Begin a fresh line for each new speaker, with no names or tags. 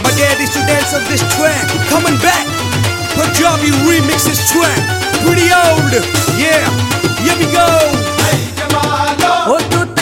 My dad used to dance on this track. Coming back, Punjabi remix this track. Pretty old, yeah, here we go.
Oh,